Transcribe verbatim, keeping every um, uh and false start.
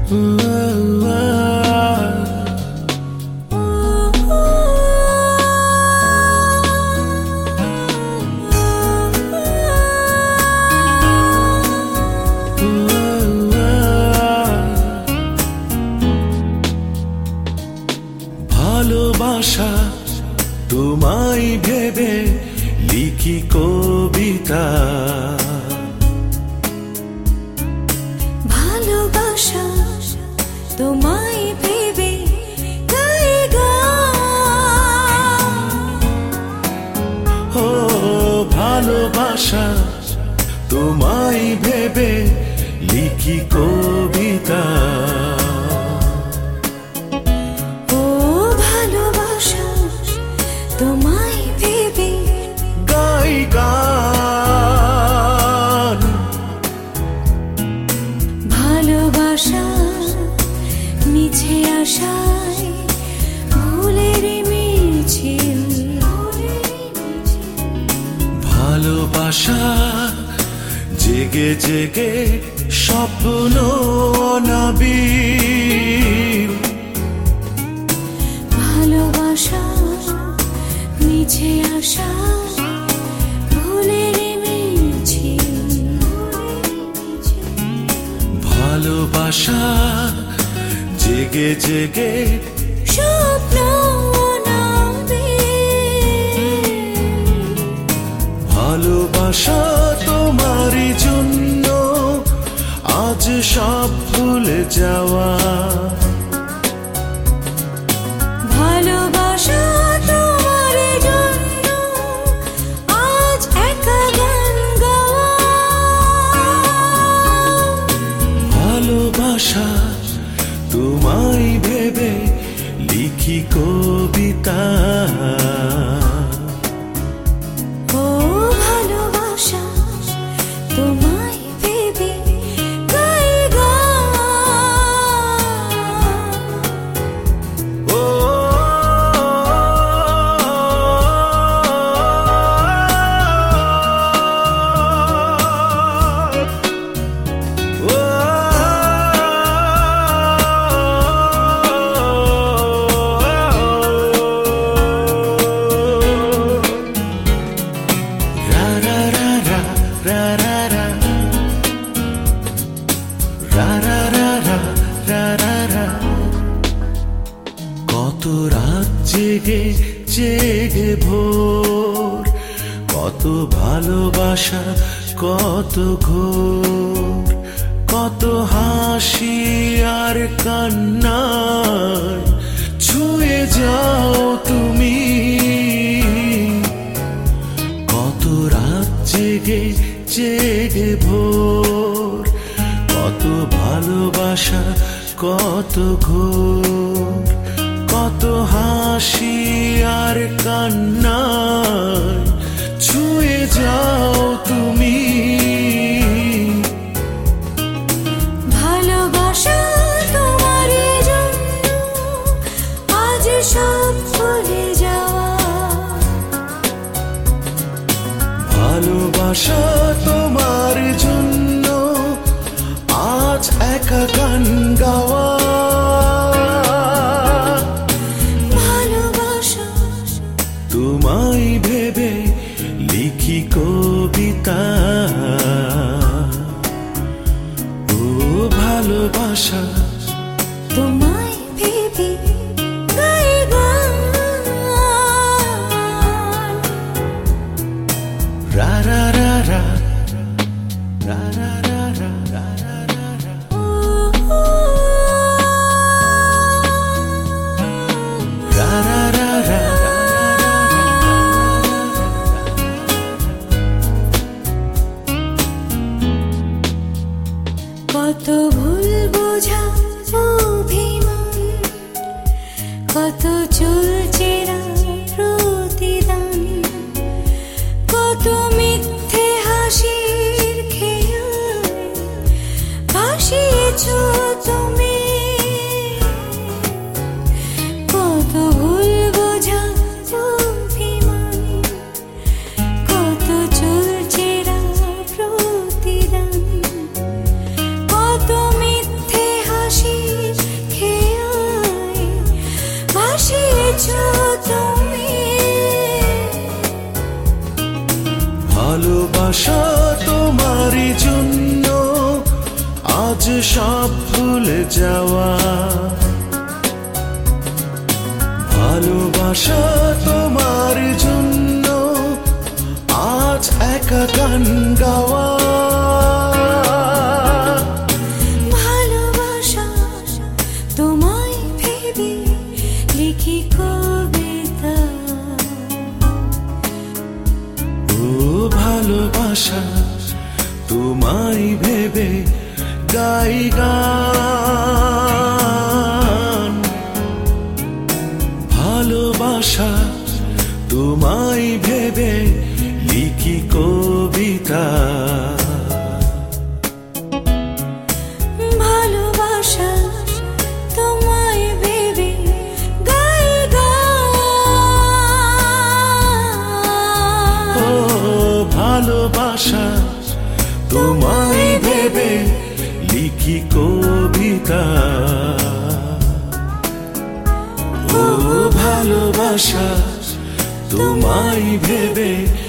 ভালোবাসা তোমায় ভেবে লিখি কবিতা, ভালোবাসা তোমায় ভেবে গাই গান। ও ভালোবাসা তোমায় ভেবে লিখি কবিতা, ও ভালোবাসা তোমায় ভেবে গাই গান। ভালোবাসা মিছে আশায় ভুলের মিছিল, ভালোবাসা জেগে জেগে স্বপ্ন নাবিল, ভালোবাসা মিছে আশা ভুলের মিছিল, ভালোবাসা জেগে জেগে স্বপ্ন ভালোবাসা তোমার জন্য আজ সব ভুলে যাওয়া, ভালোবাসা তোমার জন্য আজ একা গান গাওয়া, ভালোবাসা তোমায় ভেবে লিখি কবিতা, ও ভালোবাসা তোমায় ভেবে গাই গান। ও কত রাত জেগে জেগে ভোর, কত ভালোবাসা কত ঘোর, কত হাসি আর কান্নায় ছুঁয়ে যাও তুমি, কত রাত জেগে জেগে ভোর, কত ভালোবাসা কত ঘোর, কত হাসি আর কান্নায় ছুঁয়ে যাও তুমি, ভালোবাসা তোমার জন্য আজ সব ভুলে যাওয়া, ভালোবাসা তোমার জন্য আজ একা গান গাওয়া, ভালোবাসা তোমায় ভেবে লিখি কবিতা, ও ভালোবাসা তোমায় ভেবে গাই গান। রা রা রা রা রা রা রা রা রা রা রা। ও রা রা রা রা রা রা রা। কত ভুল বোঝা অভিমান, কত চুল চেরা প্রতিদান, কত মিথ্যে হাসির খেয়াল ভাসিয়েছ তুমি, কত ভুল বোঝা অভিমান, কত চুল চেরা প্রতিদান, কত মিথ্যে হাসি ভালোবাসা তোমারই জন্য আজ সব ভুলে যাওয়া, ভালোবাসা তোমার জন্য আজ একা গান গাওয়া। ভালোবাসা তোমায় ভেবে লিখি কবিতা, ও ভালোবাসা তোমায় ভেবে গাই গান, ভালোবাসা তোমায় ভেবে লিখি কবিতা। ভালোবাসা তোমায় ভেবে গাই গান, ও ভালোবাসা তোমায় ভেবে লিখি কবিতা। ও ভালোবাসা তোমায় ভেবে